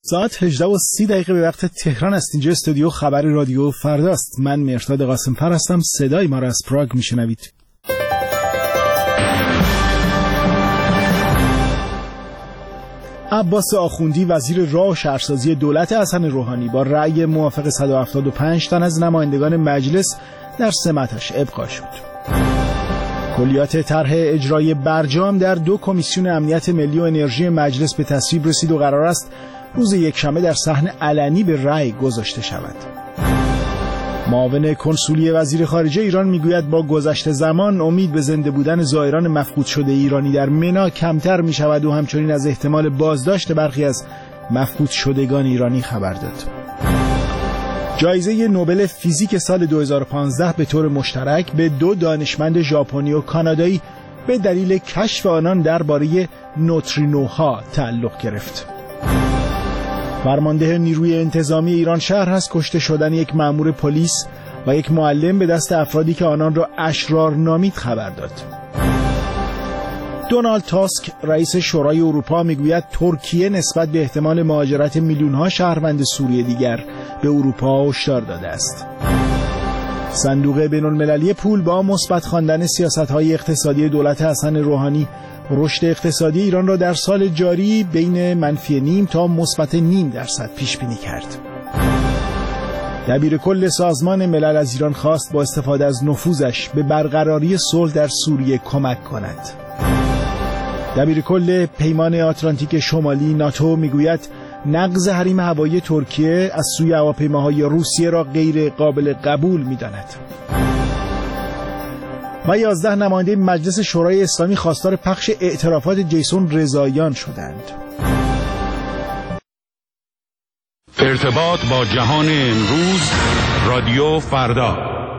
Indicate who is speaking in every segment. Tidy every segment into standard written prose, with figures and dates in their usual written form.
Speaker 1: ساعت 18:30 به وقت تهران است. اینجا استودیو خبر رادیو فرداست. من مهرداد قاسم‌فر هستم. صدای ما را از پراگ میشنوید. عباس آخوندی وزیر راه و شهرسازی دولت حسن روحانی با رأی موافق 175 تن از نمایندگان مجلس در سمتش ابقا شد. کلیات طرح اجرایی برجام در 2 کمیسیون امنیت ملی و انرژی مجلس به تصویب رسید و قرار است روز یکشنبه در صحن علنی به رأی گذاشته شود. معاون کنسولی وزیر خارجه ایران میگوید با گذشت زمان امید به زنده بودن زائران مفقود شده ایرانی در منا کمتر می شود و همچنین از احتمال بازداشت برخی از مفقود شدگان ایرانی خبر داد. جایزه نوبل فیزیک سال 2015 به طور مشترک به 2 دانشمند ژاپنی و کانادایی به دلیل کشف آنان درباره نوترینوها تعلق گرفت. فرمانده نیروی انتظامی ایران شهر است کشته شدن یک مأمور پلیس و یک معلم به دست افرادی که آنان را اشرار نامید خبر داد. دونالد تاسک رئیس شورای اروپا میگوید ترکیه نسبت به احتمال مهاجرت میلیون‌ها شهروند سوریه دیگر به اروپا هشدار داده است. صندوق بین‌المللی پول با مثبت خواندن سیاست‌های اقتصادی دولت حسن روحانی رشد اقتصادی ایران را در سال جاری بین -0.5 تا -0.5% پیش بینی کرد. دبیر کل سازمان ملل از ایران خواست با استفاده از نفوذش به برقراری صلح در سوریه کمک کند. دبیر کل پیمان آتلانتیک شمالی ناتو میگوید نقض حریم هوایی ترکیه از سوی هواپیماهای روسیه را غیر قابل قبول می‌داند. و 11 نماینده مجلس شورای اسلامی خواستار پخش اعترافات جیسون رضاییان شدند.
Speaker 2: ارتباط با جهان امروز، رادیو فردا.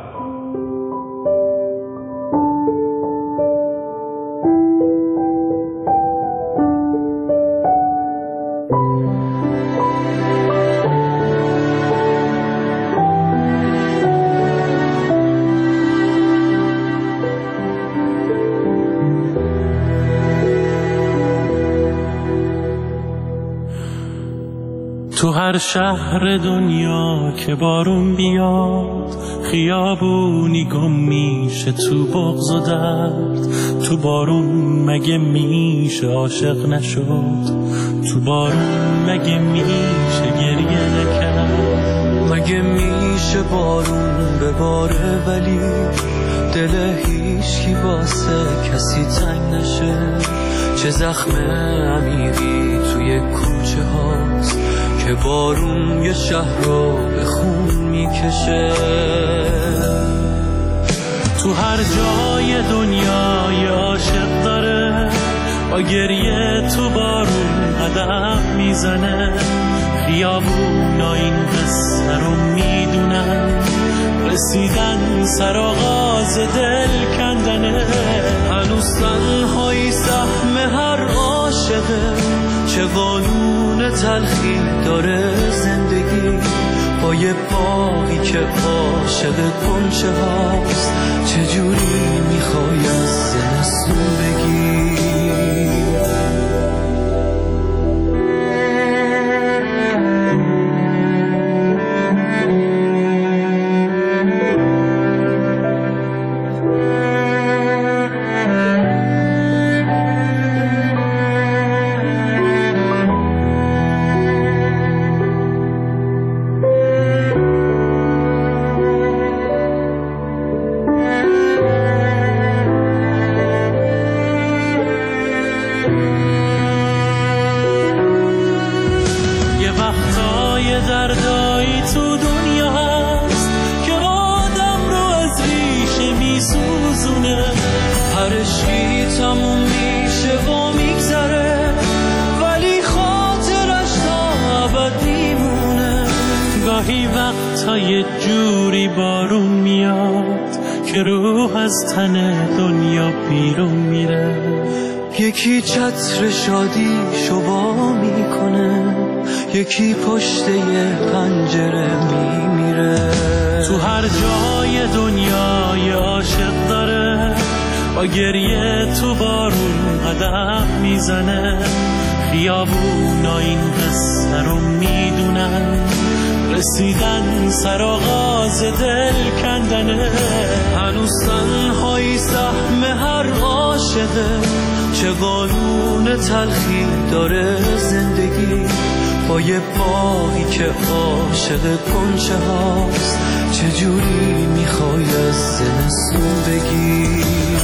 Speaker 3: تو هر شهر دنیا که بارون بیاد خیابونی گم میشه تو بغض و درد. تو بارون مگه میشه عاشق نشد؟ تو بارون مگه میشه گریه نکرد؟ مگه میشه بارون بباره ولی دل هیچکی واسه کسی تنگ نشه؟ چه زخم عمیقی توی کوچه هاست که بارون یه شهر رو به خون میکشه. تو هر جای دنیا یه عاشق داره با گریه تو بارون قدم میزنه. خیابونا این قصه رو میدونن، رسیدن سر آغاز دل کندنه. هنوز تنهایی سهم هر عاشقه، چه قانون تلخی داره زندگی با یه باقی که عاشق گنچه هاست. چجوری میخوای از زمستون بگی؟ دردایی تو دنیا هست که آدم رو از ریشه میسوزونه. هرشی تموم میشه و میگذره ولی خاطرش تا ابد میمونه. گاهی وقتا یه جوری بارون میاد که روح از تن دنیا بیرون میره. یکی چتر شادی شبا میکنه، یکی پشت یه پنجره میمیره. تو هر جای دنیا یه عاشق داره با گریه تو بارون قدم میزنه. خیابونا این قصه رو این سرآغاز دل کندنه. هنوز تنهایی سهم هر عاشقه، چه قانون تلخی داره زندگی با یه باغی که عاشق کنچه هاست. چجوری میخوای از زمستون بگی؟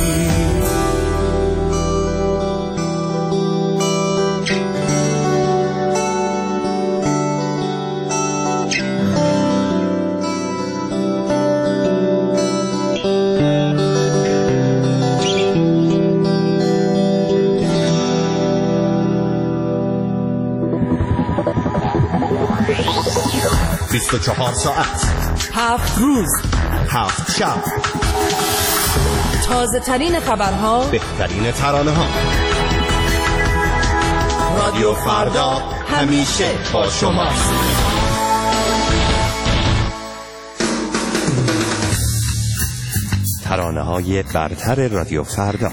Speaker 4: چهار ساعت
Speaker 5: 7 روز
Speaker 4: 7 شب،
Speaker 5: تازه ترین خبرها،
Speaker 4: بهترین ترانه ها. رادیو فردا همیشه با شماست. ترانه های برتر رادیو فردا.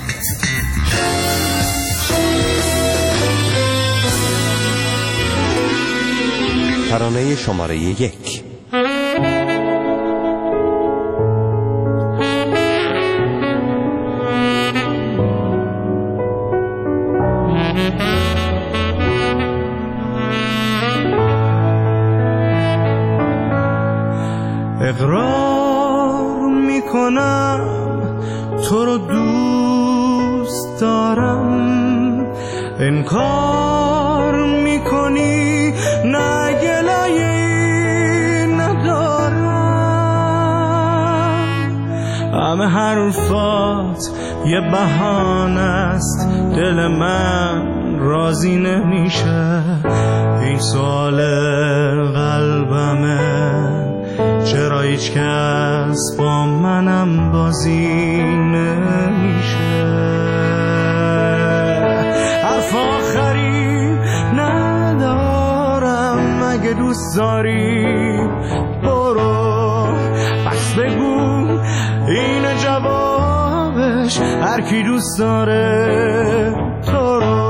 Speaker 4: ترانه شماره 1.
Speaker 3: اقرار میکنم تو رو دوست دارم، انکار میکنی نه گلایه ندارم. همه حرفات یه بهانه است، دل من راضی نمیشه. این سوال قلبمه، چرا هیچ کس با منم بازی نمیشه. حرف آخری ندارم، اگه دوست داری برو، بس بگو این جوابش، هر کی دوست داره تو رو.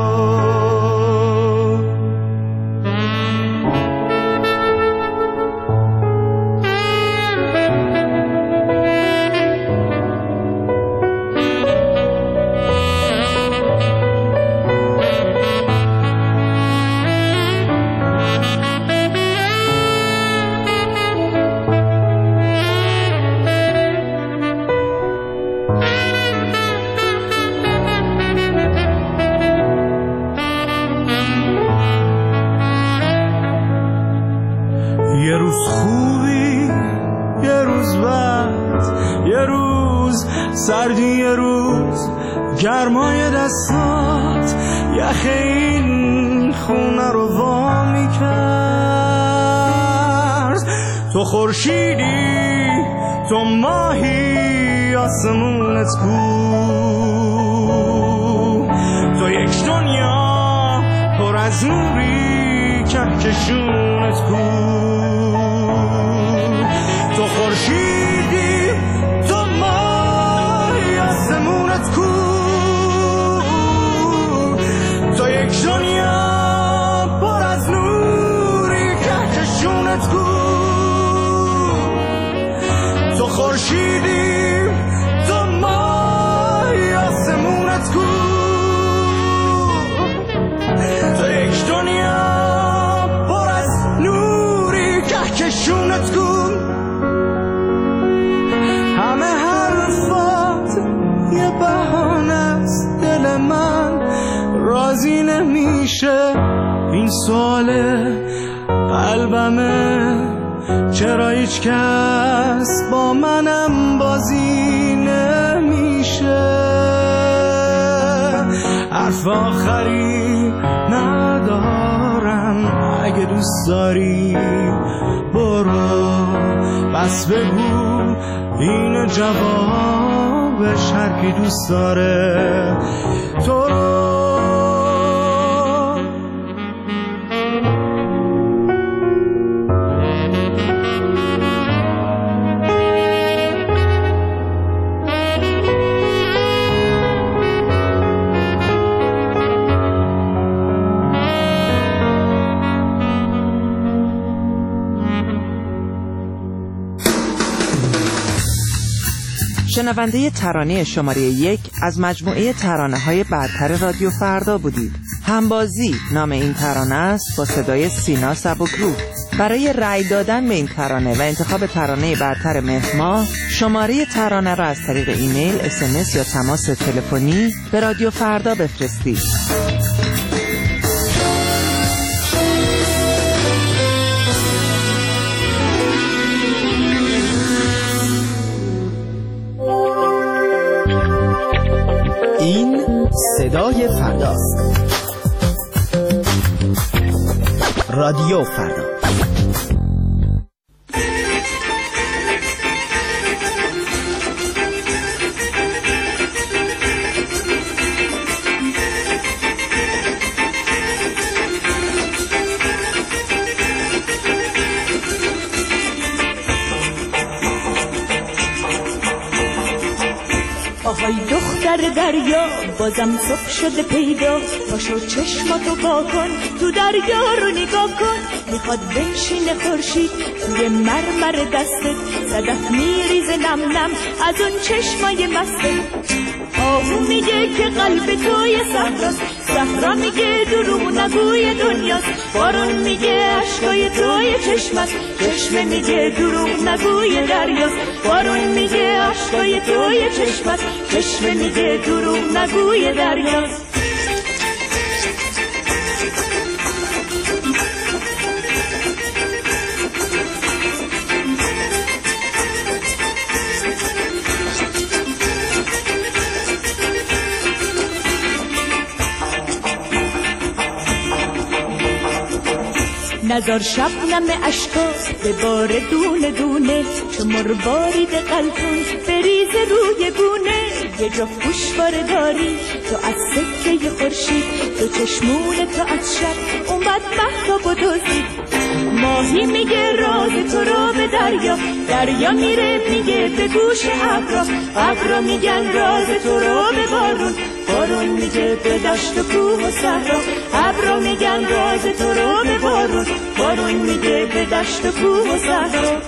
Speaker 3: یه روز خوبی، یه روز بد، یه روز سردی، یه روز گرمای دستات، یخ این خونه رو وا میکرد. تو خورشیدی، تو ماهی، آسمونت کو، تو یک دنیا پر از نوری، کهکشونت کو. تو خورشیدی، تو ماهی، آسمونت کو، تو یک دنیا پر از نوری، کهکشونت کو. تو خورشیدی، تو ماهی، آسمونت کو، تو یک دنیا پر از نوری، کهکشونت کو. همه حرفات یه بهانه است، دل من راضی نمیشه. این سوال قلبمه، چرا هیچ کس با منم بازی نمیشه. حرف آخری ندارم، اگه دوست داری برو، بس بگو این جوابش، هر کی دوست داره تو رو.
Speaker 5: شنونده ترانه شماره 1 از مجموعه ترانه‌های برتر رادیو فردا بودید. همبازی نام این ترانه است با صدای سینا سبکرو. برای رأی دادن به این ترانه و انتخاب ترانه برتر مهر ماه، شماره ترانه را از طریق ایمیل، SMS یا تماس تلفنی به رادیو فردا بفرستید.
Speaker 6: این صدای فرداست. رادیو فردا.
Speaker 7: آهای دختر دریا بازم صبح شده پیدا، پاشو چشماتو وا کن تو دریا رو نگاه کن. میخواد بنشینه خورشید توی مرمر دستت، صدف میریزه نم نم از اون چشمای مستت. آهو میگه که قلب توی صحراست، صحرا میگه دروغ نگوی دنیاست. بارون میگه عشقای توی چشمست، چشمه میگه دروغ نگوی دریاست. بارون میگه عشقای توی چشمست، چشمه میگه دروغ نگوی دریاست. نزار شبنم اشکا به بار دونه دونه، چو مربارید قلتون بریز روی گونه. یه جا پوشواره داری تو از سکه خورشید، تو چشمون تو از شب اومد مهتاب و دزدید. ماهی میگه راز تو رو به دریا، دریا میره میگه به گوش ابرا، ابرا میگن راز تو رو به بارون، بارون میگه به دشت و کوه و صحرا. ابرا میگن راز تو رو به بارون، بارون میگه به دشت و کوه و صحرا.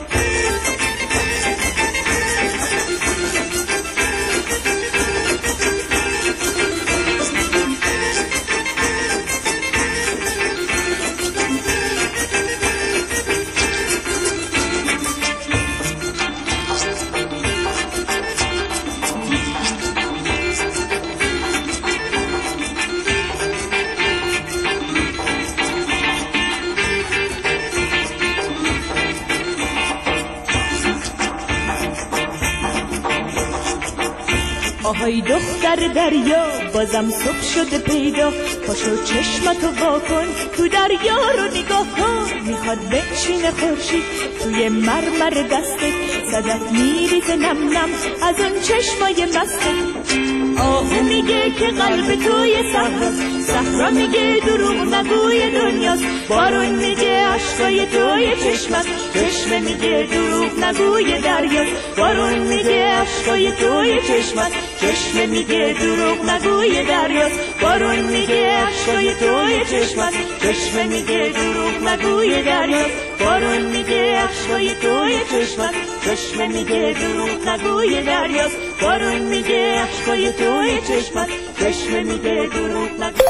Speaker 7: آهای دختر دریا بازم صبح شده پیدا، پاشو چشمتو وا کن تو دریا رو نگاه کن. میخواد بنشینه خورشید توی مرمر دستت، صدف میریزه نم نم از اون چشمای مستت. آهو میگه که قلب توی صحراست، صحرا میگه دروغ نگوی دنیاست. بارون میگه عشقای توی چشمست، چشمه میگه دروغ نگوی دریاست. بارون میگه عشقای توی چشمست، چشمه میگه دروغ نگوی دریاست. بارون میگه عشقای توی چشمست، چشمه میگه دروغ نگوی دریاست. بارون میگه عشقای توی چشمست، چشمه میگه دروغ نگوی دریاست. بارون میگه عشقای توی چشمست، چشمه میگه دروغ نگوی.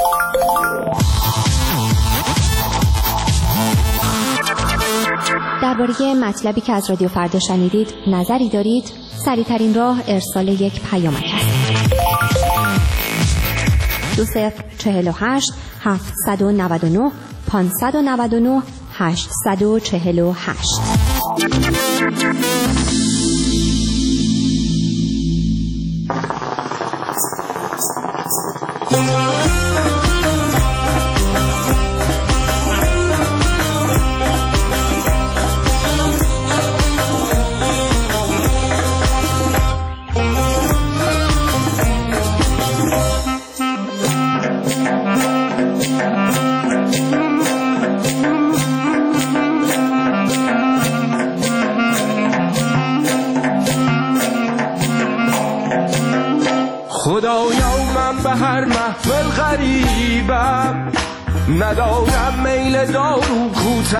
Speaker 8: درباره مطلبی که از رادیو فردا شنیدید نظری دارید؟ سریع‌ترین راه ارسال یک پیامک است. 2048 799 599 848.
Speaker 3: خدایا من به هر محفل غریبم، ندارم میل دارو کوتاه.